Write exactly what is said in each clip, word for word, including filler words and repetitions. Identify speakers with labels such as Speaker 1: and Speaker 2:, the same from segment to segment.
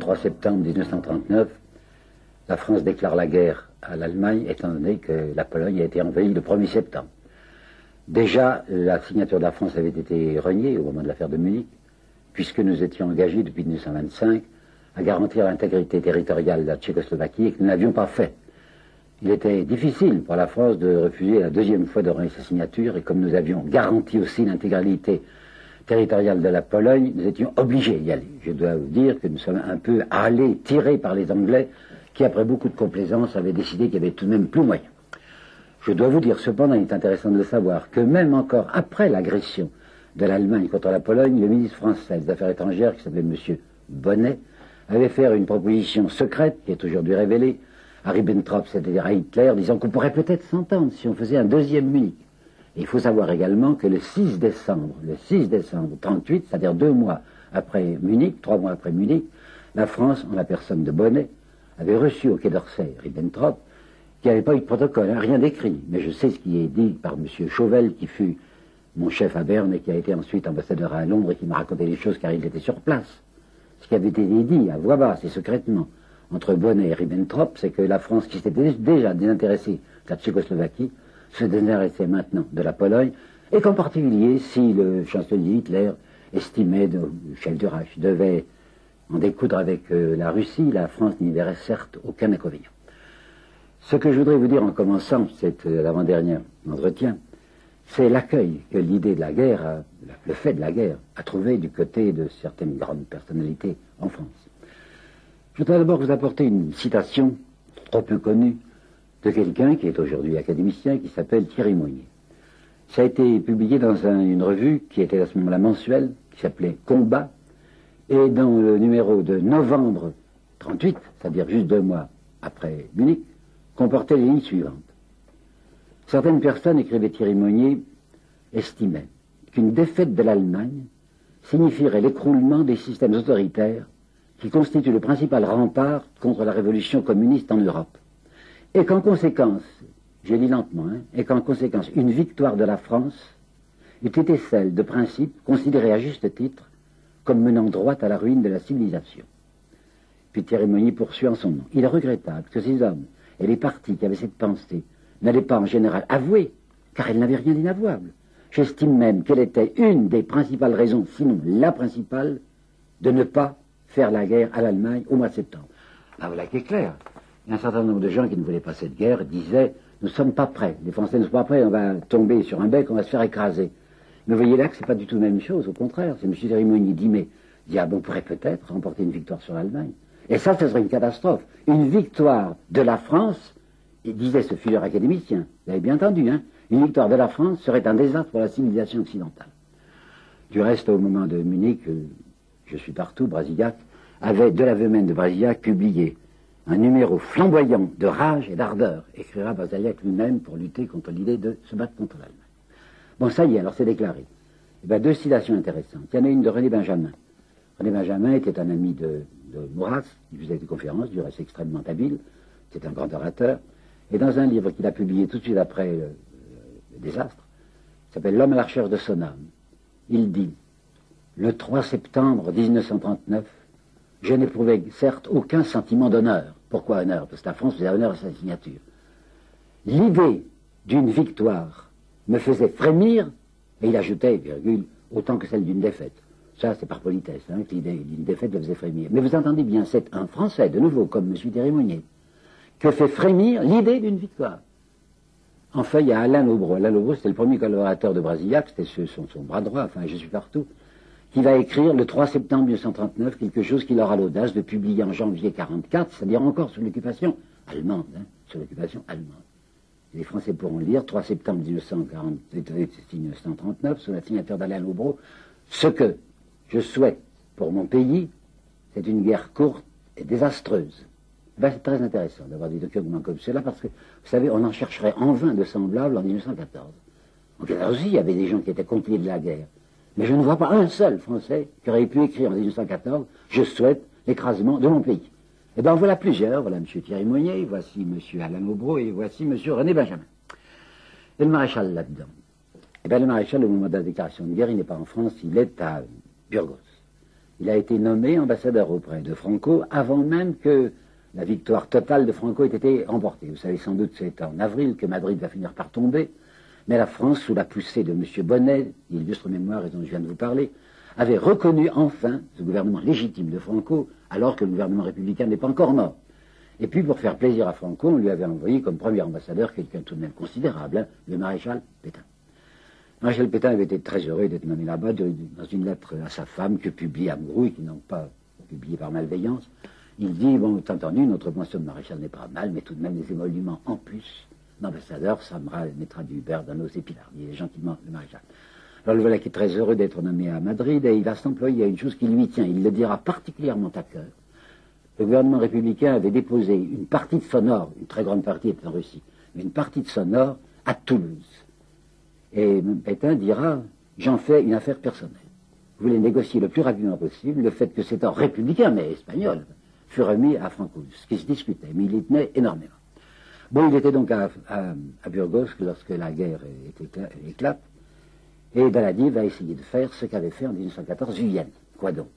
Speaker 1: trois septembre mille neuf cent trente-neuf, la France déclare la guerre à l'Allemagne, étant donné que la Pologne a été envahie le premier septembre. Déjà, la signature de la France avait été reniée au moment de l'affaire de Munich, puisque nous étions engagés depuis mille neuf cent vingt-cinq à garantir l'intégrité territoriale de la Tchécoslovaquie et que nous n'avions pas fait. Il était difficile pour la France de refuser la deuxième fois de renier sa signature, et comme nous avions garanti aussi l'intégralité territoriale de la Pologne, nous étions obligés d'y aller. Je dois vous dire que nous sommes un peu allés, tirés par les Anglais, qui après beaucoup de complaisance avaient décidé qu'il y avait tout de même plus moyen. Je dois vous dire, cependant, il est intéressant de le savoir, que même encore après l'agression de l'Allemagne contre la Pologne, le ministre français des Affaires étrangères, qui s'appelait M. Bonnet, avait fait une proposition secrète, qui est aujourd'hui révélée, à Ribbentrop, c'est-à-dire à Hitler, disant qu'on pourrait peut-être s'entendre si on faisait un deuxième Munich. Et il faut savoir également que le six décembre, le six décembre trente-huit, c'est-à-dire deux mois après Munich, trois mois après Munich, la France, en la personne de Bonnet, avait reçu au Quai d'Orsay Ribbentrop, qui n'avait pas eu de protocole, hein, rien d'écrit. Mais je sais ce qui est dit par M. Chauvel, qui fut mon chef à Berne et qui a été ensuite ambassadeur à Londres et qui m'a raconté les choses car il était sur place. Ce qui avait été dit à voix basse et secrètement entre Bonnet et Ribbentrop, c'est que la France, qui s'était déjà désintéressée de la Tchécoslovaquie, se désintéressait maintenant de la Pologne, et qu'en particulier, si le chancelier Hitler estimait, de, le chef du Reich, devait en découdre avec euh, la Russie, la France n'y verrait certes aucun inconvénient. Ce que je voudrais vous dire en commençant cet euh, avant-dernier entretien, c'est l'accueil que l'idée de la guerre, a, le fait de la guerre, a trouvé du côté de certaines grandes personnalités en France. Je voudrais d'abord vous apporter une citation trop peu connue de quelqu'un qui est aujourd'hui académicien, qui s'appelle Thierry Monnier. Ça a été publié dans un, une revue qui était à ce moment-là mensuelle, qui s'appelait Combat, et dans le numéro de novembre trente-huit, c'est-à-dire juste deux mois après Munich, comportait les lignes suivantes. Certaines personnes, écrivait Thierry Monnier, estimaient qu'une défaite de l'Allemagne signifierait l'écroulement des systèmes autoritaires qui constituent le principal rempart contre la révolution communiste en Europe. Et qu'en conséquence, je lis lentement, hein, et qu'en conséquence, une victoire de la France eût été celle de principe considérée à juste titre comme menant droit à la ruine de la civilisation. Puis Thierry Monnier poursuit en son nom. Il est regrettable que ces hommes et les partis qui avaient cette pensée n'allaient pas en général avouer, car elle n'avait rien d'inavouable. J'estime même qu'elle était une des principales raisons, sinon la principale, de ne pas faire la guerre à l'Allemagne au mois de septembre. Ah, voilà qui est clair. Il y a un certain nombre de gens qui ne voulaient pas cette guerre disaient « Nous ne sommes pas prêts, les Français ne sont pas prêts, on va tomber sur un bec, on va se faire écraser ». Mais vous voyez là que ce n'est pas du tout la même chose, au contraire. C'est M. Thierry Monnier dit « Mais dit, ah, bon, on pourrait peut-être remporter une victoire sur l'Allemagne ». Et ça, ce serait une catastrophe. Une victoire de la France, il disait ce futur académicien, vous avez bien entendu, hein, une victoire de la France serait un désastre pour la civilisation occidentale. Du reste, au moment de Munich, je suis partout, Brasillac, avait de l'aveu même de Brasillac publié un numéro flamboyant de rage et d'ardeur, écrira Brasillac lui-même pour lutter contre l'idée de se battre contre l'Allemagne. Bon, ça y est, alors c'est déclaré. Eh bien, deux citations intéressantes. Il y en a une de René Benjamin. René Benjamin était un ami de, de Maurras, il faisait des conférences, du reste extrêmement habile, c'était un grand orateur, et dans un livre qu'il a publié tout de suite après le, le désastre, qui s'appelle L'homme à la recherche de son âme, il dit « Le trois septembre mille neuf cent trente-neuf, je n'éprouvais certes aucun sentiment d'honneur. » Pourquoi honneur? Parce que la France faisait honneur à sa signature. L'idée d'une victoire me faisait frémir, et il ajoutait, virgule, autant que celle d'une défaite. Ça, c'est par politesse, hein, que l'idée d'une défaite le faisait frémir. Mais vous entendez bien, c'est un Français, de nouveau, comme M. Thierry Monnier, que fait frémir l'idée d'une victoire. Enfin, il y a Alain Lobreau. Alain Lobreau, c'était le premier collaborateur de Brasillac, c'était son, son bras droit, enfin, je suis partout, qui va écrire le trois septembre mille neuf cent trente-neuf quelque chose qu'il aura l'audace de publier en janvier quarante-quatre, c'est-à-dire encore sous l'occupation allemande, hein, sous l'occupation allemande. Les Français pourront lire, trois septembre mille neuf cent trente-neuf, sous la signature d'Alain Lobreau, ce que je souhaite pour mon pays, c'est une guerre courte et désastreuse. Ben, c'est très intéressant d'avoir des documents comme cela, parce que, vous savez, on en chercherait en vain de semblables en mille neuf cent quatorze. En Canada aussi, il y avait des gens qui étaient complices de la guerre. Mais je ne vois pas un seul Français qui aurait pu écrire en mille neuf cent quatorze « Je souhaite l'écrasement de mon pays ». Eh bien, voilà plusieurs. Voilà M. Thierry Monnier, voici M. Alain Lobreau et voici M. René Benjamin. Et le maréchal là-dedans. Eh bien, le maréchal, au moment de la déclaration de guerre, il n'est pas en France, il est à Burgos. Il a été nommé ambassadeur auprès de Franco avant même que la victoire totale de Franco ait été remportée. Vous savez sans doute que c'est en avril que Madrid va finir par tomber, mais la France, sous la poussée de M. Bonnet, illustre mémoire et dont je viens de vous parler, avait reconnu enfin ce gouvernement légitime de Franco, alors que le gouvernement républicain n'est pas encore mort. Et puis, pour faire plaisir à Franco, on lui avait envoyé comme premier ambassadeur quelqu'un tout de même considérable, hein, le maréchal Pétain. Le maréchal Pétain avait été très heureux d'être nommé là-bas, dans une lettre à sa femme que publie Amouroux, et qui n'ont pas publié par malveillance. Il dit, bon, t'as entendu, notre pension de maréchal n'est pas mal, mais tout de même des émoluments en plus d'ambassadeur, ça me mettra du beurre dans nos épinards. Il est gentiment le maréchal. Alors le voilà qui est très heureux d'être nommé à Madrid, et il va s'employer à une chose qui lui tient, il le dira particulièrement à cœur. Le gouvernement républicain avait déposé une partie de son or, une très grande partie était en Russie, mais une partie de son or à Toulouse. Et Pétain dira, j'en fais une affaire personnelle. Vous voulez négocier le plus rapidement possible le fait que cet or républicain, mais espagnol, fut remis à Franco, ce qui se discutait, mais il y tenait énormément. Bon, il était donc à, à, à Burgos lorsque la guerre éclate, et Daladier va essayer de faire ce qu'avait fait en mille neuf cent quatorze Viviani. Quoi donc?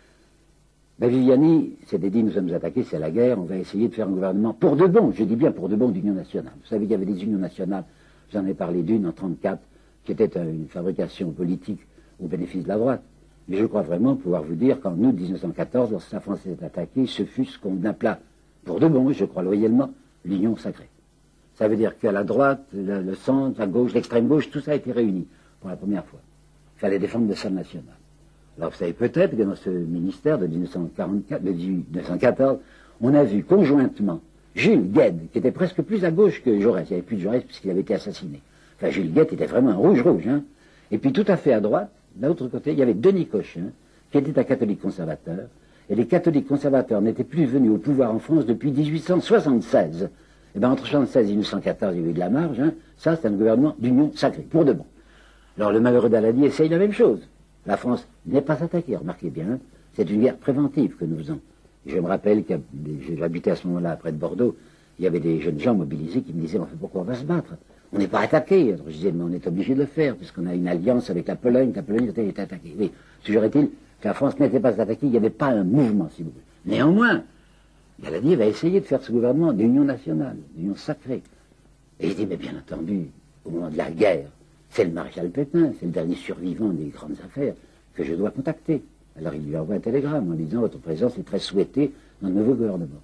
Speaker 1: Ben Viviani s'était dit, nous sommes attaqués, c'est la guerre, on va essayer de faire un gouvernement pour de bon, je dis bien pour de bon d'union nationale. Vous savez qu'il y avait des unions nationales, j'en ai parlé d'une en trente-quatre, qui était une fabrication politique au bénéfice de la droite. Mais je crois vraiment pouvoir vous dire qu'en août mille neuf cent quatorze, lorsque la France s'est attaquée, ce fut ce qu'on appela, pour de bon, je crois loyalement, l'union sacrée. Ça veut dire qu'à la droite, le, le centre, la gauche, l'extrême gauche, tout ça a été réuni pour la première fois. Il fallait défendre le sol national. Alors vous savez peut-être que dans ce ministère de mille neuf cent quarante-quatre, de mille neuf cent quatorze, on a vu conjointement Jules Guesde, qui était presque plus à gauche que Jaurès. Il n'y avait plus de Jaurès puisqu'il avait été assassiné. Enfin, Jules Guesde était vraiment un rouge-rouge. Hein. Et puis tout à fait à droite, de l'autre côté, il y avait Denis Cochin, qui était un catholique conservateur. Et les catholiques conservateurs n'étaient plus venus au pouvoir en France depuis mille huit cent soixante-seize. Et bien entre soixante-seize et mille neuf cent quatorze, il y a eu de la marge. Hein. Ça, c'est un gouvernement d'union sacrée, pour de bon. Alors le malheureux Daladier essaye la même chose. La France n'est pas attaquée, remarquez bien, hein. C'est une guerre préventive que nous faisons. Je me rappelle que j'habitais à ce moment-là près de Bordeaux, il y avait des jeunes gens mobilisés qui me disaient, enfin, pourquoi on va se battre? On n'est pas attaqué. Alors je disais, mais on est obligé de le faire, puisqu'on a une alliance avec la Pologne, la Pologne était attaquée. Oui, toujours est-il que la France n'était pas attaquée, il n'y avait pas un mouvement, si vous voulez. Néanmoins, Daladier va essayer de faire ce gouvernement d'union nationale, d'union sacrée. Et il dit, mais bien entendu, au moment de la guerre, c'est le maréchal Pétain, c'est le dernier survivant des grandes affaires que je dois contacter. Alors il lui envoie un télégramme en disant, votre présence est très souhaitée dans le nouveau gouvernement.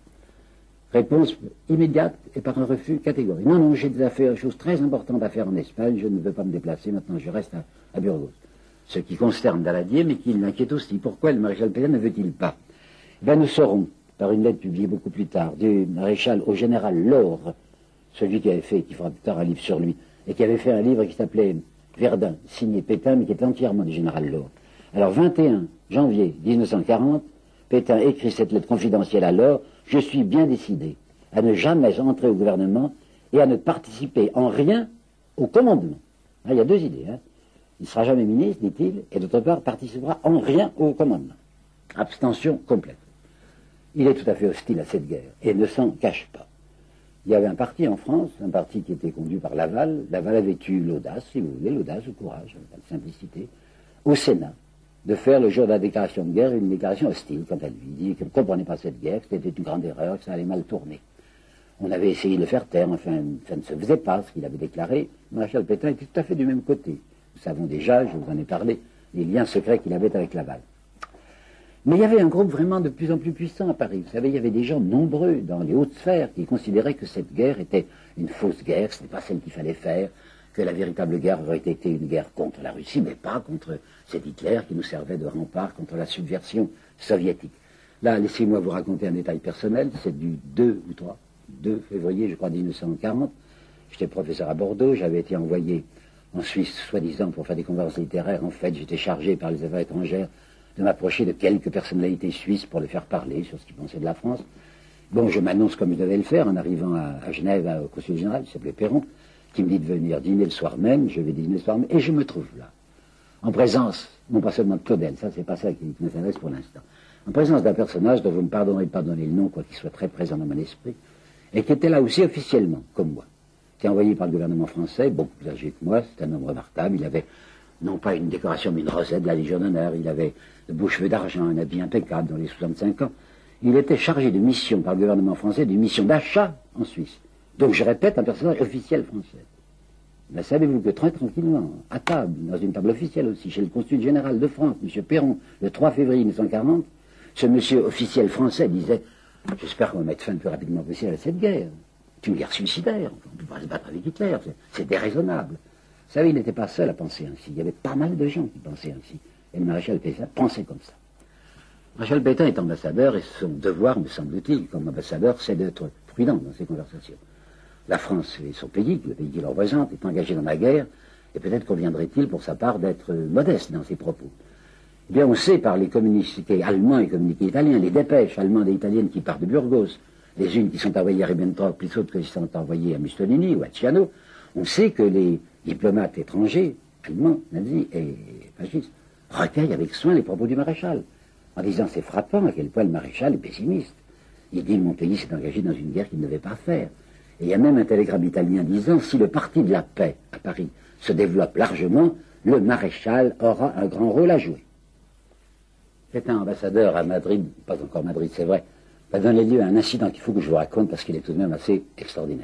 Speaker 1: Réponse immédiate et par un refus catégorique. Non, non, j'ai des affaires, des choses très importantes à faire en Espagne, je ne veux pas me déplacer, maintenant je reste à, à Burgos. Ce qui concerne Daladier, mais qui l'inquiète aussi. Pourquoi le maréchal Pétain ne veut-il pas? Ben, nous saurons, par une lettre publiée beaucoup plus tard, du maréchal au général Laure, celui qui avait fait, qui fera plus tard un livre sur lui, et qui avait fait un livre qui s'appelait Verdun, signé Pétain, mais qui était entièrement du général Laure. Alors, vingt et un janvier mille neuf cent quarante, Pétain écrit cette lettre confidentielle à Laure, je suis bien décidé à ne jamais entrer au gouvernement et à ne participer en rien au commandement. Là, il y a deux idées. Hein. Il ne sera jamais ministre, dit-il, et d'autre part, participera en rien au commandement. Abstention complète. Il est tout à fait hostile à cette guerre et ne s'en cache pas. Il y avait un parti en France, un parti qui était conduit par Laval. Laval avait eu l'audace, si vous voulez, l'audace, le courage, la simplicité, au Sénat, de faire le jour de la déclaration de guerre une déclaration hostile, quant à lui. Il dit qu'il ne comprenait pas cette guerre, que c'était une grande erreur, que ça allait mal tourner. On avait essayé de le faire taire, enfin, ça ne se faisait pas, ce qu'il avait déclaré. Le maréchal Pétain était tout à fait du même côté. Nous savons déjà, je vous en ai parlé, les liens secrets qu'il avait avec Laval. Mais il y avait un groupe vraiment de plus en plus puissant à Paris. Vous savez, il y avait des gens nombreux dans les hautes sphères qui considéraient que cette guerre était une fausse guerre, que ce n'était pas celle qu'il fallait faire, que la véritable guerre aurait été une guerre contre la Russie, mais pas contre cet Hitler qui nous servait de rempart contre la subversion soviétique. Là, laissez-moi vous raconter un détail personnel, c'est du deux ou trois, deux février, je crois, mille neuf cent quarante. J'étais professeur à Bordeaux, j'avais été envoyé en Suisse, soi-disant, pour faire des conférences littéraires. En fait, j'étais chargé par les affaires étrangères de m'approcher de quelques personnalités suisses pour les faire parler sur ce qu'ils pensaient de la France. Bon, je m'annonce comme je devais le faire en arrivant à, à Genève, au consul général, qui s'appelait Perron, qui me dit de venir dîner le soir même, je vais dîner le soir même, et je me trouve là, en présence, non pas seulement de Claudel, ça c'est pas ça qui m'intéresse pour l'instant, en présence d'un personnage dont vous me pardonnerez de pardonner le nom, quoi qu'il soit très présent dans mon esprit, et qui était là aussi officiellement, comme moi, qui est envoyé par le gouvernement français, beaucoup plus âgé que moi, c'est un homme remarquable, il avait non pas une décoration, mais une rosette de la Légion d'honneur. Il avait de beaux cheveux d'argent, un habit impeccable dans les soixante-cinq ans. Il était chargé de mission par le gouvernement français, d'une mission d'achat en Suisse. Donc, je répète, un personnage officiel français. Mais savez-vous que très tranquillement, à table, dans une table officielle aussi, chez le consul général de France, M. Perron, le trois février mille neuf cent quarante, ce monsieur officiel français disait « J'espère qu'on va mettre fin le plus rapidement possible à cette guerre. C'est une guerre suicidaire, on ne peut pas se battre avec Hitler, c'est déraisonnable. » Vous savez, il n'était pas seul à penser ainsi. Il y avait pas mal de gens qui pensaient ainsi. Et le maréchal Pétain pensait comme ça. Le maréchal Pétain est ambassadeur et son devoir, me semble-t-il, comme ambassadeur, c'est d'être prudent dans ses conversations. La France est son pays, le pays qui le représente, est engagé dans la guerre, et peut-être conviendrait-il pour sa part d'être modeste dans ses propos. Eh bien, on sait par les communiqués allemands et communiqués italiens, les dépêches allemandes et italiennes qui partent de Burgos, les unes qui sont envoyées à Ribbentrop, les autres qui sont envoyées à Mussolini ou à Ciano, on sait que les diplomates étrangers, allemands, nazis et fascistes, recueillent avec soin les propos du maréchal, en disant c'est frappant à quel point le maréchal est pessimiste. Il dit mon pays s'est engagé dans une guerre qu'il ne devait pas faire. Et il y a même un télégramme italien disant si le parti de la paix à Paris se développe largement, le maréchal aura un grand rôle à jouer. C'est un ambassadeur à Madrid, pas encore Madrid c'est vrai, va donner lieu à un incident qu'il faut que je vous raconte parce qu'il est tout de même assez extraordinaire.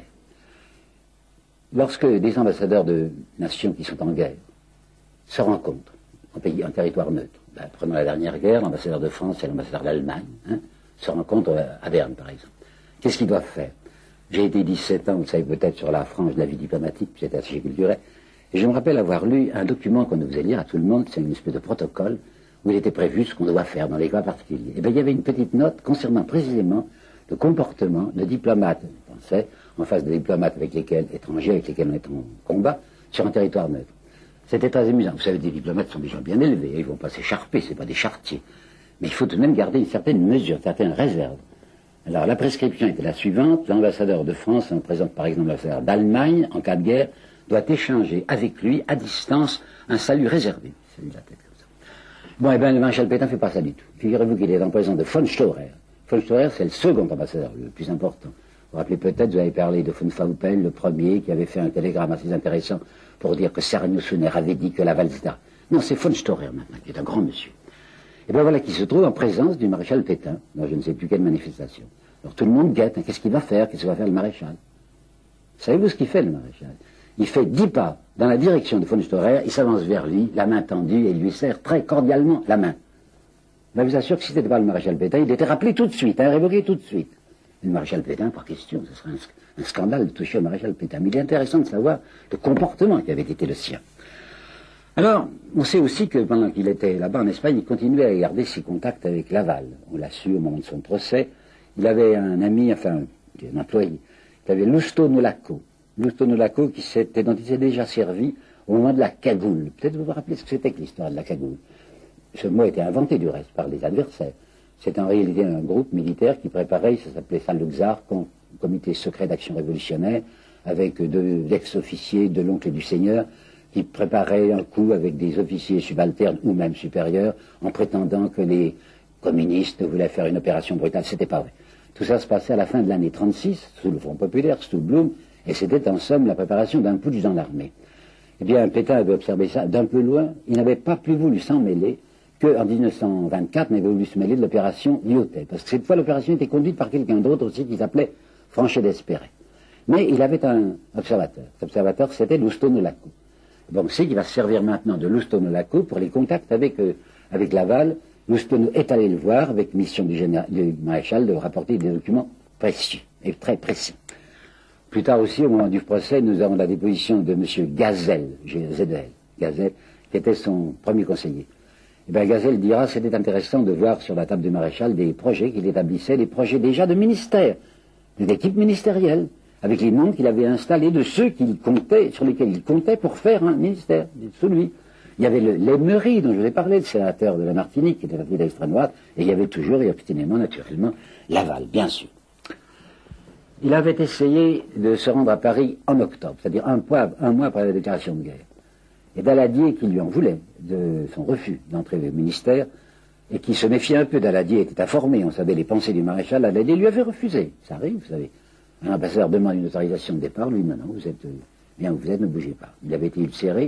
Speaker 1: Lorsque des ambassadeurs de nations qui sont en guerre se rencontrent en pays, en territoire neutre, ben, prenons la dernière guerre, l'ambassadeur de France et l'ambassadeur d'Allemagne, hein, se rencontrent à Berne par exemple. Qu'est-ce qu'ils doivent faire? J'ai été dix-sept ans, vous savez peut-être, sur la frange de la vie diplomatique, j'étais assez culturel, et je me rappelle avoir lu un document qu'on devait lire à tout le monde, c'est une espèce de protocole, où il était prévu ce qu'on doit faire dans les cas particuliers. Et bien il y avait une petite note concernant précisément le comportement de diplomates français, en face de diplomates avec lesquels, étrangers avec lesquels on est en combat, sur un territoire neutre. C'était très amusant. Vous savez, des diplomates sont des gens bien élevés, ils ne vont pas s'écharper, c'est pas des charretiers. Mais il faut tout de même garder une certaine mesure, une certaine réserve. Alors la prescription était la suivante, l'ambassadeur de France, en présente par exemple l'ambassadeur d'Allemagne, en cas de guerre, doit échanger avec lui, à distance, un salut réservé. C'est la tête comme ça. Bon, eh bien, le maréchal Pétain ne fait pas ça du tout. Figurez-vous qu'il est en présence de von Staurer. Von Staurer, c'est le second ambassadeur, le plus important. Vous vous rappelez peut-être, vous avez parlé de von Faupel, le premier, qui avait fait un télégramme assez intéressant pour dire que Sergno-Suner avait dit que Laval, et cetera. Non, c'est von Staurer maintenant, qui est un grand monsieur. Et bien voilà qu'il se trouve en présence du maréchal Pétain, dans je ne sais plus quelle manifestation. Alors tout le monde guette, hein, qu'est-ce qu'il va faire, qu'est-ce qu'il va faire le maréchal? Savez-vous ce qu'il fait le maréchal? Il fait dix pas dans la direction de von Staurer, il s'avance vers lui, la main tendue, et il lui serre très cordialement la main. Ben, je vous assure que si ce n'était pas le maréchal Pétain, il était rappelé tout de suite, hein, révoqué tout de suite. Le maréchal Pétain, par question, ce serait un, un scandale de toucher au maréchal Pétain. Mais il est intéressant de savoir le comportement qui avait été le sien. Alors, on sait aussi que pendant qu'il était là-bas en Espagne, il continuait à garder ses contacts avec Laval. On l'a su au moment de son procès. Il avait un ami, enfin, un employé, il avait Lusto Nolaco. Lusto Nolaco qui s'était, dont il s'est déjà servi au moment de la cagoule. Peut-être vous vous rappelez ce que c'était que l'histoire de la cagoule. Ce mot était inventé du reste par les adversaires. C'est en réalité un groupe militaire qui préparait, ça s'appelait Saint-Luxar, comité secret d'action révolutionnaire, avec deux ex-officiers de l'oncle du Seigneur, qui préparaient un coup avec des officiers subalternes ou même supérieurs, en prétendant que les communistes voulaient faire une opération brutale. C'était pas vrai. Tout ça se passait à la fin de l'année trente-sous, sous le Front populaire, sous Blum, et c'était en somme la préparation d'un putsch dans l'armée. Eh bien, Pétain avait observé ça d'un peu loin, il n'avait pas plus voulu s'en mêler qu'en mille neuf cent vingt-quatre, n'avait voulu se mêler de l'opération Lyotet. Parce que cette fois, l'opération était conduite par quelqu'un d'autre aussi qui s'appelait Franchet d'Espéret. Mais il avait un observateur. Cet observateur, c'était Lusto Nolaco. Bon, on sait qu'il va se servir maintenant de Lusto Nolaco pour les contacts avec, euh, avec Laval. Lusto est allé le voir avec mission du, général, du maréchal de rapporter des documents précieux et très précis. Plus tard aussi, au moment du procès, nous avons la déposition de M. Gazel, G Z L, Gazel, qui était son premier conseiller. Eh bien, Gazel dira, c'était intéressant de voir sur la table du maréchal des projets qu'il établissait, des projets déjà de ministère, d'équipes ministérielles, avec les noms qu'il avait installés de ceux qu'il comptait, sur lesquels il comptait pour faire un ministère, sous lui. Il y avait l'Emery, dont je vous ai parlé, le sénateur de la Martinique, qui était parti d'extrême droite, et il y avait toujours, et obstinément, naturellement, Laval, bien sûr. Il avait essayé de se rendre à Paris en octobre, c'est-à-dire un mois, un mois après la déclaration de guerre. Et Daladier, qui lui en voulait, de son refus d'entrer au ministère, et qui se méfiait un peu, Daladier était informé, on savait les pensées du maréchal, Daladier lui avait refusé. Ça arrive, vous savez. Un ambassadeur demande une autorisation de départ, lui, non, non, vous êtes bien où vous êtes, ne bougez pas. Il avait été ulcéré,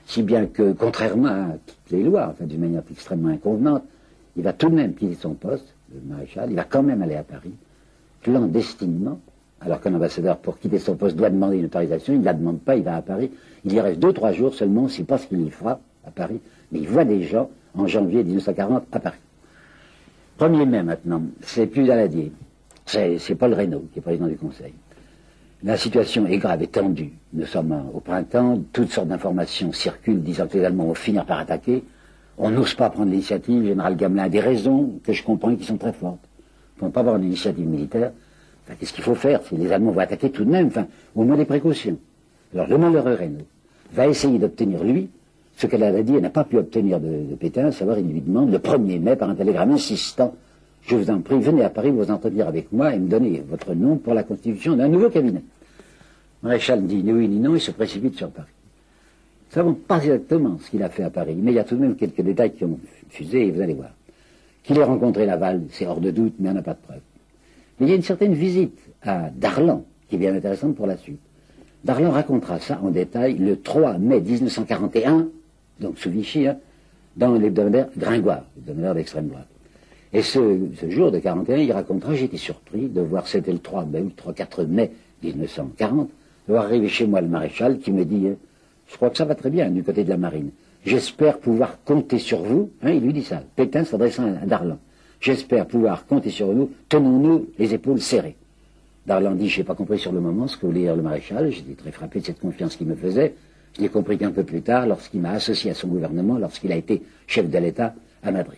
Speaker 1: si bien que, contrairement à toutes les lois, enfin d'une manière extrêmement inconvenante, il va tout de même quitter son poste, le maréchal, il va quand même aller à Paris, clandestinement, alors qu'un ambassadeur, pour quitter son poste, doit demander une autorisation, il ne la demande pas, il va à Paris, il y reste deux, trois jours seulement, on ne sait pas ce qu'il y fera à Paris, mais il voit des gens en janvier mille neuf cent quarante à Paris. premier mai maintenant, c'est plus Daladier, c'est Paul Reynaud qui est président du Conseil. La situation est grave et tendue. Nous sommes au printemps, toutes sortes d'informations circulent disant que les Allemands vont finir par attaquer. On n'ose pas prendre l'initiative. Le général Gamelin a des raisons que je comprends et qui sont très fortes. On ne peut pas avoir une initiative militaire. Enfin, qu'est-ce qu'il faut faire si les Allemands vont attaquer tout de même, enfin, au moins des précautions. Alors le malheureux Reynaud va essayer d'obtenir, lui, ce qu'elle a dit, elle n'a pas pu obtenir de, de Pétain, à savoir, il lui demande le premier mai par un télégramme insistant, je vous en prie, venez à Paris vous entretenir avec moi et me donner votre nom pour la constitution d'un nouveau cabinet. Le maréchal dit ni oui ni non, il se précipite sur Paris. Nous ne savons pas exactement ce qu'il a fait à Paris, mais il y a tout de même quelques détails qui ont fusé et vous allez voir. Qu'il ait rencontré Laval, c'est hors de doute, mais on n'a pas de preuve. Mais il y a une certaine visite à Darlan qui est bien intéressante pour la suite. Darlan racontera ça en détail le trois mai mille neuf cent quarante et un, donc sous Vichy, hein, dans l'hebdomadaire Gringoire, l'hebdomadaire d'extrême droite. Et ce, ce jour de quarante et un, il racontera, j'ai été surpris de voir, c'était le trois mai, ou le trois quatre mai mille neuf cent quarante, de voir arriver chez moi le maréchal qui me dit, je crois que ça va très bien du côté de la marine. J'espère pouvoir compter sur vous, hein, il lui dit ça, Pétain s'adressant à Darlan. J'espère pouvoir compter sur nous, tenons-nous les épaules serrées. Darlan dit, je n'ai pas compris sur le moment ce que voulait dire le maréchal, j'étais très frappé de cette confiance qu'il me faisait, je l'ai compris qu'un peu plus tard, lorsqu'il m'a associé à son gouvernement, lorsqu'il a été chef de l'État à Madrid.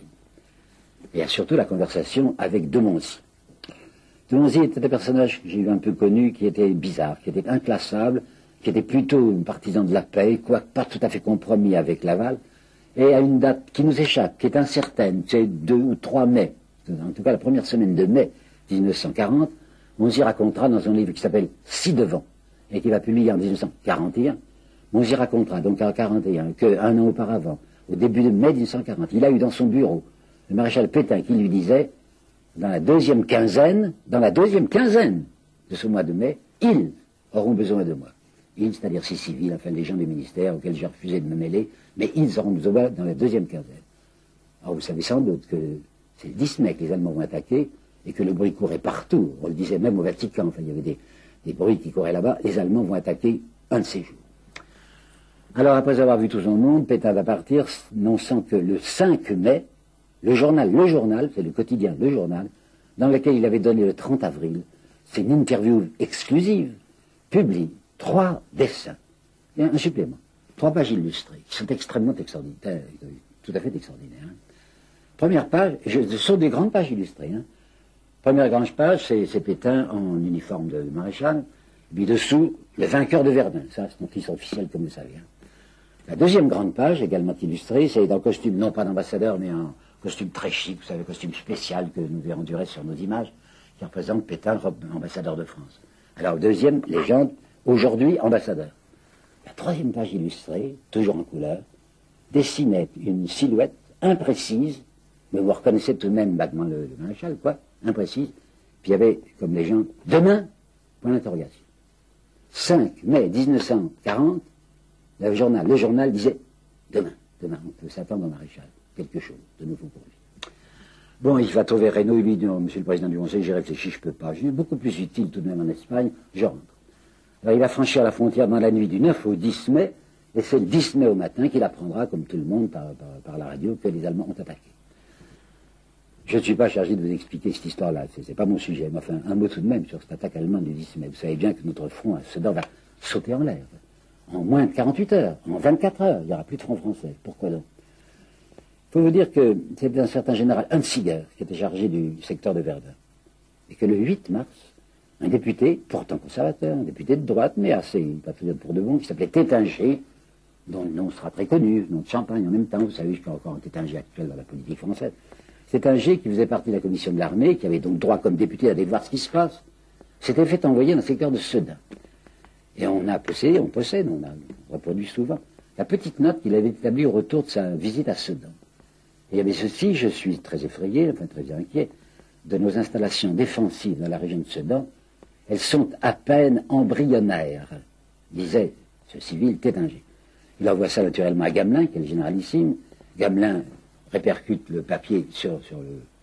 Speaker 1: Et surtout la conversation avec de Monzy. De Monzy était un personnage que j'ai eu un peu connu, qui était bizarre, qui était inclassable, qui était plutôt un partisan de la paix, quoique pas tout à fait compromis avec Laval, et à une date qui nous échappe, qui est incertaine, c'est deux ou trois mai, en tout cas la première semaine de mai mille neuf cent quarante, Monzy racontera dans un livre qui s'appelle Ci-devant, et qui va publier en mille neuf cent quarante et un, Monzy racontera donc en quarante et un qu'un an auparavant, au début de mai mille neuf cent quarante, il a eu dans son bureau le maréchal Pétain qui lui disait, dans la deuxième quinzaine, dans la deuxième quinzaine de ce mois de mai, ils auront besoin de moi. Ils, c'est-à-dire ces civils, enfin les gens des ministères auxquels j'ai refusé de me mêler, mais ils auront besoin de moi dans la deuxième quinzaine. Alors vous savez sans doute que c'est le dix mai que les Allemands vont attaquer et que le bruit courait partout. On le disait même au Vatican, enfin il y avait des, des bruits qui couraient là-bas, les Allemands vont attaquer un de ces jours. Alors après avoir vu tout son monde, Pétain va partir, non sans que le cinq mai, le journal, le journal, c'est le quotidien, le journal, dans lequel il avait donné le trente avril, c'est une interview exclusive, publie trois dessins, et un supplément, trois pages illustrées, qui sont extrêmement extraordinaires, tout à fait extraordinaires. Hein. Première page, ce sont des grandes pages illustrées. Hein. Première grande page, c'est Pétain en uniforme de maréchal, et puis dessous, le vainqueur de Verdun, ça c'est un titre officiel comme vous savez. Hein. La deuxième grande page, également illustrée, c'est dans le costume, non pas d'ambassadeur, mais en costume très chic, vous savez, costume spécial que nous verrons du reste sur nos images, qui représente Pétain, ambassadeur de France. Alors, deuxième légende, aujourd'hui ambassadeur. La troisième page illustrée, toujours en couleur, dessinait une silhouette imprécise, mais vous reconnaissez tout de même vaguement le, le maréchal, quoi, imprécise, puis il y avait comme légende, demain, point d'interrogation. cinq mai mille neuf cent quarante, le journal, le journal disait, demain, demain, on peut s'attendre au maréchal. Quelque chose de nouveau pour lui. Bon, il va trouver Reynaud, il lui dit, non, monsieur le président du Conseil, j'ai réfléchi, je ne peux pas. J'ai beaucoup plus utile tout de même en Espagne, je rentre. Alors il va franchir la frontière dans la nuit du neuf au dix mai, et c'est le dix mai au matin qu'il apprendra, comme tout le monde, par, par, par la radio, que les Allemands ont attaqué. Je ne suis pas chargé de vous expliquer cette histoire-là, ce n'est pas mon sujet, mais enfin, un mot tout de même sur cette attaque allemande du dix mai. Vous savez bien que notre front à Sedan va sauter en l'air. En moins de quarante-huit heures, en vingt-quatre heures, il n'y aura plus de front français. Pourquoi donc? Il faut vous dire que c'était un certain général Hunziger qui était chargé du secteur de Verdun. Et que le huit mars, un député, pourtant conservateur, un député de droite, mais assez patriote pour de bon, qui s'appelait Tétinger, dont le nom sera très connu, le nom de Champagne en même temps, vous savez, je crois encore un Tétinger actuel dans la politique française. Tétinger qui faisait partie de la commission de l'armée, qui avait donc droit comme député à aller voir ce qui se passe, s'était fait envoyer dans le secteur de Sedan. Et on a possédé, on possède, on a reproduit souvent, la petite note qu'il avait établie au retour de sa visite à Sedan. Et il y avait ceci, je suis très effrayé, enfin très inquiet, de nos installations défensives dans la région de Sedan. Elles sont à peine embryonnaires, disait ce civil Tétinger. Il envoie ça naturellement à Gamelin, qui est le généralissime. Gamelin répercute le papier sur, sur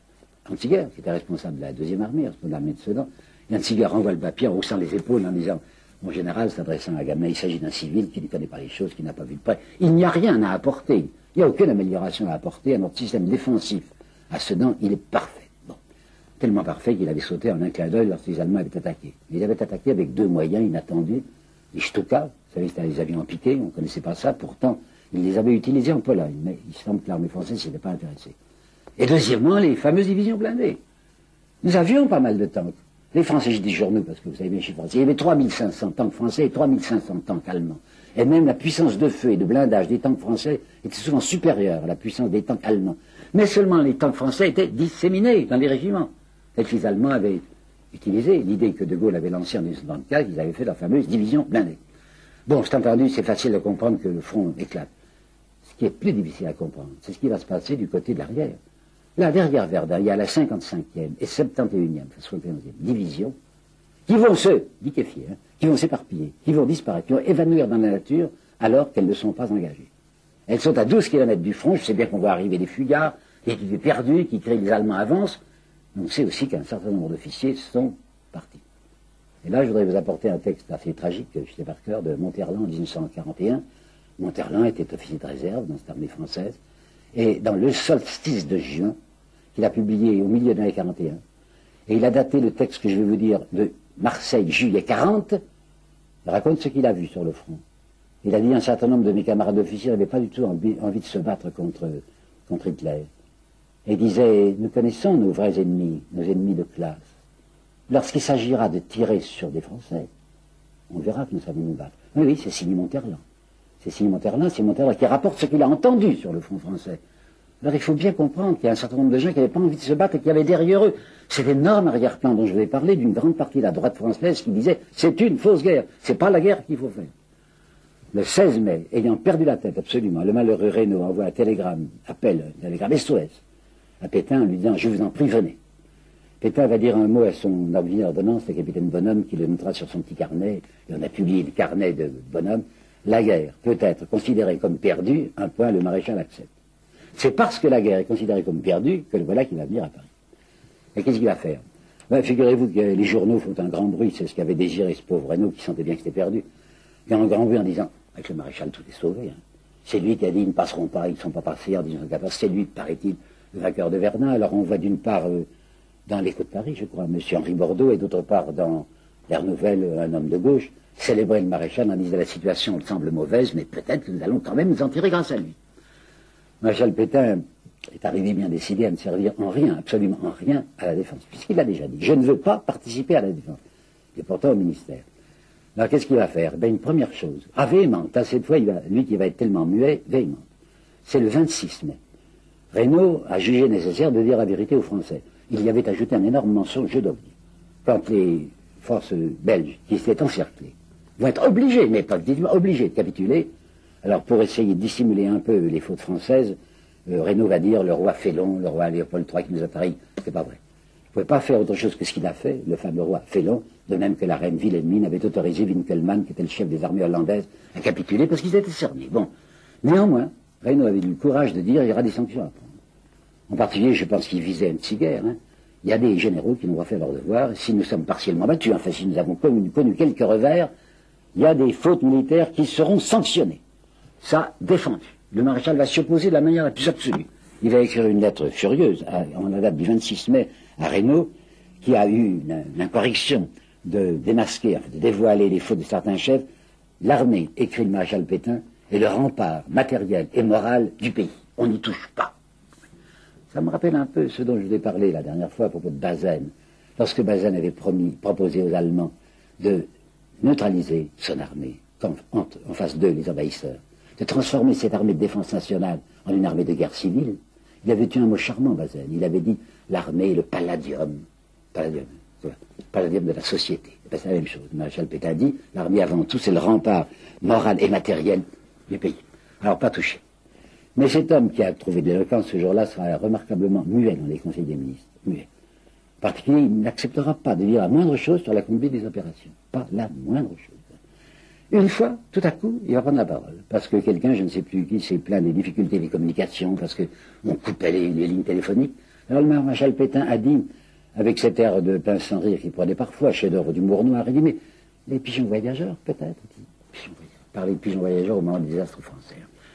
Speaker 1: le Antiguer, qui était responsable de la deuxième armée, responsable de l'armée de Sedan. Et Antiguer renvoie le papier en haussant les épaules en disant, mon général s'adressant à Gamelin, il s'agit d'un civil qui ne connaît pas les choses, qui n'a pas vu de près. Il n'y a rien à apporter. Il n'y a aucune amélioration à apporter à notre système défensif. À Sedan, il est parfait. Bon. Tellement parfait qu'il avait sauté en un clin d'œil lorsque les Allemands avaient attaqué. Ils avaient attaqué avec deux moyens inattendus. Les Stuka, vous savez, c'était les avions en piqué, on ne connaissait pas ça, pourtant, ils les avaient utilisés en Pologne, mais il semble que l'armée française s'y était pas intéressée. Et deuxièmement, les fameuses divisions blindées. Nous avions pas mal de tanks. Les Français, je dis journaux, parce que vous savez bien, je suis français, il y avait trois mille cinq cents tanks français et trois mille cinq cents tanks allemands. Et même la puissance de feu et de blindage des tanks français était souvent supérieure à la puissance des tanks allemands. Mais seulement les tanks français étaient disséminés dans les régiments. Et que les Allemands avaient utilisé l'idée que De Gaulle avait lancée en mille neuf cent soixante-quinze, ils avaient fait leur fameuse division blindée. Bon, c'est entendu, c'est facile de comprendre que le front éclate. Ce qui est plus difficile à comprendre, c'est ce qui va se passer du côté de l'arrière. Là, derrière Verdun, il y a la cinquante-cinquième et soixante et unième, soixante et onzième division, qui vont se liquéfier, hein, qui vont s'éparpiller, qui vont disparaître, qui vont évanouir dans la nature alors qu'elles ne sont pas engagées. Elles sont à douze kilomètres du front, je sais bien qu'on voit arriver des fuyards, des idées perdues, qui créent que les Allemands avancent, mais on sait aussi qu'un certain nombre d'officiers sont partis. Et là, je voudrais vous apporter un texte assez tragique que je sais par cœur de Monterland en mille neuf cent quarante et un. Monterland était officier de réserve dans cette armée française, et dans le solstice de juin, qu'il a publié au milieu de l'année quarante et un, et il a daté le texte que je vais vous dire de Marseille, juillet quarante, il raconte ce qu'il a vu sur le front. Il a dit un certain nombre de mes camarades officiers n'avaient pas du tout envie, envie de se battre contre, contre Hitler. Et il disait, nous connaissons nos vrais ennemis, nos ennemis de classe. Lorsqu'il s'agira de tirer sur des Français, on verra que nous savons nous battre. Oui, oui, c'est signé Monterland. C'est signé Monterland, c'est Monterland qui rapporte ce qu'il a entendu sur le front français. Alors il faut bien comprendre qu'il y a un certain nombre de gens qui n'avaient pas envie de se battre et qui avaient derrière eux cet énorme arrière-plan dont je vais parler d'une grande partie de la droite française qui disait c'est une fausse guerre, c'est pas la guerre qu'il faut faire. Le seize mai, ayant perdu la tête absolument, le malheureux Reynaud envoie un télégramme, appelle un télégramme S O S à Pétain en lui disant je vous en prie venez. Pétain va dire un mot à son ordinaire ordonnance, le capitaine Bonhomme, qui le notera sur son petit carnet, et on a publié le carnet de Bonhomme. La guerre peut être considérée comme perdue, un point, le maréchal accepte. C'est parce que la guerre est considérée comme perdue que le voilà qui va venir à Paris. Et qu'est-ce qu'il va faire? Ben, figurez-vous que les journaux font un grand bruit, c'est ce qu'avait désiré ce pauvre Reynaud qui sentait bien que c'était perdu. Il y a un grand bruit en disant, avec le maréchal tout est sauvé. Hein. C'est lui qui a dit, ils ne passeront pas, ils ne sont pas passés en mille neuf cent quatorze, c'est lui, paraît-il, le vainqueur de Verdun. Alors on voit d'une part, euh, dans l'Écho de Paris, je crois, M. Henri Bordeaux, et d'autre part dans l'Air Nouvelle, un homme de gauche, célébrer le maréchal en disant la situation semble mauvaise, mais peut-être que nous allons quand même nous en tirer grâce à lui. Maréchal Pétain est arrivé bien décidé à ne servir en rien, absolument en rien, à la défense, puisqu'il a déjà dit, je ne veux pas participer à la défense. Il est pourtant au ministère. Alors qu'est-ce qu'il va faire? Ben, une première chose, ah, véhémente, hein, cette fois, il va, lui qui va être tellement muet, véhémente. C'est le vingt-six mai. Reynaud a jugé nécessaire de dire la vérité aux Français. Il y avait ajouté un énorme mensonge, je dois vous dire. Quand les forces belges, qui s'étaient encerclées, vont être obligées, mais pas dites-moi, obligées de capituler, alors pour essayer de dissimuler un peu les fautes françaises, euh, Reynaud va dire le roi Félon, le roi Léopold trois qui nous a trahi. C'est pas vrai. Il ne pouvait pas faire autre chose que ce qu'il a fait, le fameux roi Félon, de même que la reine Wilhelmine avait autorisé Winkelmann, qui était le chef des armées hollandaises, à capituler parce qu'ils étaient cernés. Bon. Néanmoins, Reynaud avait eu le courage de dire il y aura des sanctions à prendre. En particulier, je pense qu'il visait Hunziker. Hein. Il y a des généraux qui n'ont pas fait leur devoir. Si nous sommes partiellement battus, enfin si nous avons connu, connu quelques revers, il y a des fautes militaires qui seront sanctionnées. Ça, défendu. Le maréchal va s'y opposer de la manière la plus absolue. Il va écrire une lettre furieuse, à, en la date du vingt-six mai, à Reynaud, qui a eu l'incorrection de démasquer, enfin, de dévoiler les fautes de certains chefs. L'armée, écrit le maréchal Pétain, est le rempart matériel et moral du pays. On n'y touche pas. Ça me rappelle un peu ce dont je vous ai parlé la dernière fois à propos de Bazaine. Lorsque Bazaine avait promis, proposé aux Allemands de neutraliser son armée, en, en, en face d'eux, les envahisseurs, de transformer cette armée de défense nationale en une armée de guerre civile, il avait eu un mot charmant, Bazaine. Il avait dit l'armée est le palladium. Palladium, voilà, palladium de la société. C'est la même chose. Le maréchal Pétain dit l'armée avant tout, c'est le rempart moral et matériel du pays. Alors, pas touché. Mais cet homme qui a trouvé de l'éloquence ce jour-là sera remarquablement muet dans les conseils des ministres. Muet. En particulier, il n'acceptera pas de dire la moindre chose sur la conduite des opérations. Pas la moindre chose. Une fois, tout à coup, il va prendre la parole. Parce que quelqu'un, je ne sais plus qui, s'est plaint des difficultés des communications, parce qu'on coupait les, les lignes téléphoniques. Alors le maréchal Pétain a dit, avec cet air de pince sans rire qu'il prenait parfois, chef-d'œuvre d'humour noir, il dit, mais les pigeons voyageurs, peut-être, pigeons voyageurs. Parler de pigeons voyageurs au moment du désastre français.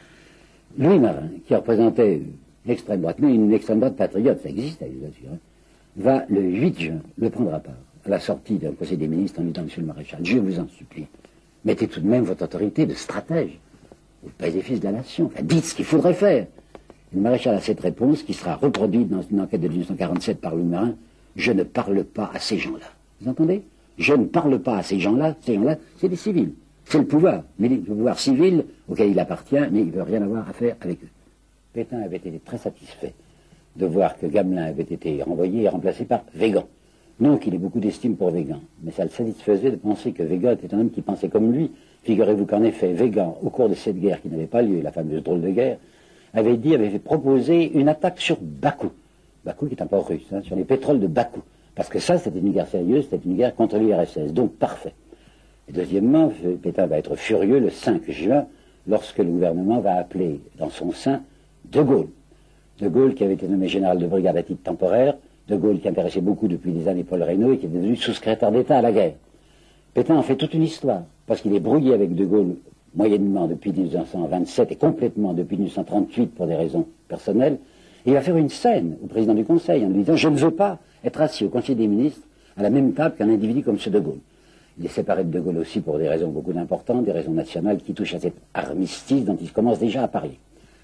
Speaker 1: Louis Marin, qui représentait l'extrême droite, mais une extrême droite patriote, ça existe, bien sûr, hein, va le huit juin le prendre à part, à la sortie d'un conseil des ministres en lui disant, monsieur le maréchal, je vous en supplie, mettez tout de même votre autorité de stratège au père et fils de la nation. Enfin, dites ce qu'il faudrait faire. Et le maréchal a cette réponse qui sera reproduite dans une enquête de mille neuf cent quarante-sept par Louis Marin. Je ne parle pas à ces gens-là. Vous entendez? Je ne parle pas à ces gens-là. Ces gens-là, c'est des civils. C'est le pouvoir. Mais le pouvoir civil auquel il appartient, mais il ne veut rien avoir à faire avec eux. Pétain avait été très satisfait de voir que Gamelin avait été renvoyé et remplacé par Végan. Non qu'il ait beaucoup d'estime pour Végan, mais ça le satisfaisait de penser que Végan était un homme qui pensait comme lui. Figurez-vous qu'en effet, Végan, au cours de cette guerre qui n'avait pas lieu, la fameuse drôle de guerre, avait dit, avait proposé une attaque sur Bakou. Bakou qui est un port russe, hein, sur les pétroles de Bakou. Parce que ça, c'était une guerre sérieuse, c'était une guerre contre l'U R S S. Donc, parfait. Et deuxièmement, Pétain va être furieux le cinq juin, lorsque le gouvernement va appeler dans son sein De Gaulle. De Gaulle qui avait été nommé général de brigade à titre temporaire, De Gaulle qui intéressait beaucoup depuis des années Paul Reynaud et qui est devenu sous-secrétaire d'État à la guerre. Pétain en fait toute une histoire, parce qu'il est brouillé avec De Gaulle moyennement depuis mille neuf cent vingt-sept et complètement depuis mille neuf cent trente-huit pour des raisons personnelles, et il va faire une scène au président du Conseil en lui disant « Je ne veux pas être assis au Conseil des ministres à la même table qu'un individu comme ce De Gaulle ». Il est séparé de De Gaulle aussi pour des raisons beaucoup d'importantes, des raisons nationales qui touchent à cet armistice dont il commence déjà à parler.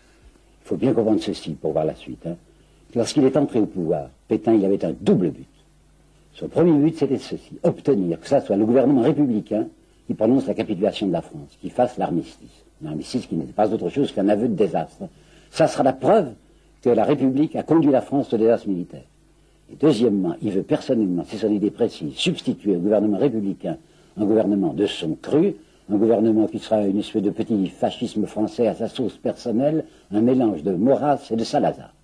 Speaker 1: Il faut bien comprendre ceci pour voir la suite. Hein. Lorsqu'il est entré au pouvoir, Pétain, il avait un double but. Son premier but, c'était ceci, obtenir que ça soit le gouvernement républicain qui prononce la capitulation de la France, qui fasse l'armistice. Un armistice qui n'était pas autre chose qu'un aveu de désastre. Ça sera la preuve que la République a conduit la France au désastre militaire. Et deuxièmement, il veut personnellement, c'est son idée précise, substituer au gouvernement républicain un gouvernement de son cru, un gouvernement qui sera une espèce de petit fascisme français à sa sauce personnelle, un mélange de Maurras et de Salazar.